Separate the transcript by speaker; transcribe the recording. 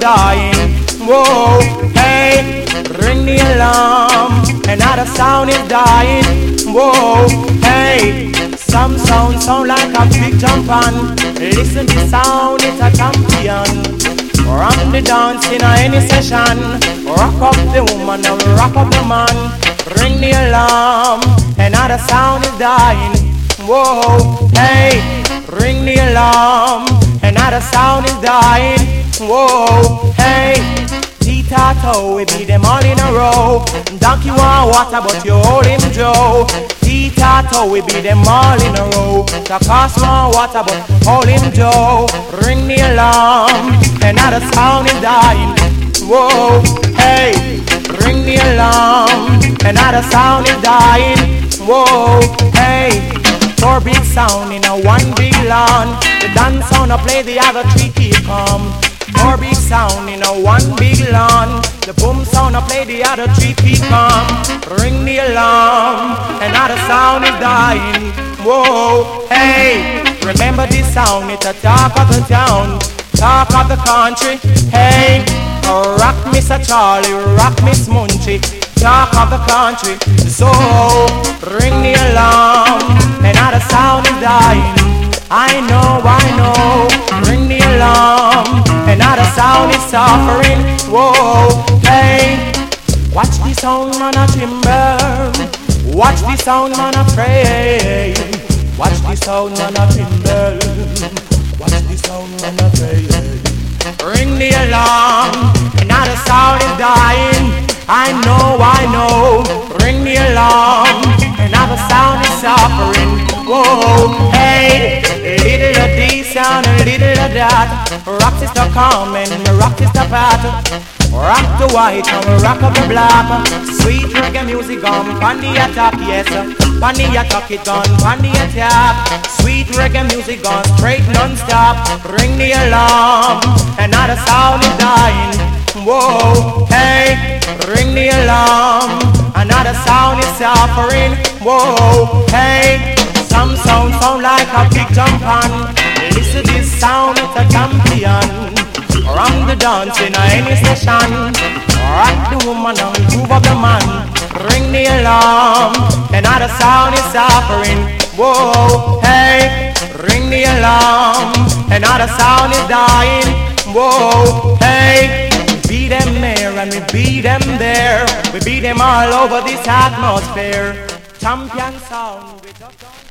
Speaker 1: dying. Whoa, hey, ring the alarm. Another sound is dying. Whoa, hey, some sound like a big jump on. Listen to the sound, it's a champion. Rock the dance in any session. Rock up the woman and rock up the man. Ring the alarm, another sound is dying. Whoa, hey, ring the alarm, another sound is dying. Whoa, hey, Titato, we beat them all in a row. Donkey want water, but you hold him Joe. Titato, we beat them all in a row. Takas want water, but hold him Joe. Ring the alarm, another sound is dying. Whoa, hey, ring the alarm, another sound is dying. Whoa, hey, four big sound in a one big lawn. The dance sound I play, the other three keep calm. Four big sound in a one big lawn. The boom sound I play, the other three keep calm. Ring the alarm, another sound is dying. Whoa, hey, remember this sound, it's a talk of the town, talk of the country. Hey, rock Mr. Charlie, rock Miss Munchie, talk of the country. So ring the alarm, another sound is dying. I know, ring the alarm, another sound is suffering. Whoa, hey, watch the sound man a timber, watch the sound man a pray, watch the sound man a timber, watch the sound man a pray. Ring the alarm, another sound is dying. I know, ring the alarm, another sound is suffering. Whoa, hey, little of this sound, a little of that. Rock sister come and rock sister pat. Rock the white and rock up the black. Sweet reggae music on the attack, yes. On the attack it on the attack. Sweet reggae music on straight non-stop. Ring the alarm, another sound is dying. Whoa, hey, ring the alarm, another sound is suffering. Whoa, hey, some sound like a big jump on. Listen to this sound, it's a champion. Round the dance in any session. Rock the woman and move up the man. Ring the alarm, another sound is suffering. Whoa, hey, ring the alarm, another sound is dying. Whoa, hey, we beat them here and we beat them there. We beat them all over this atmosphere. Champion sound.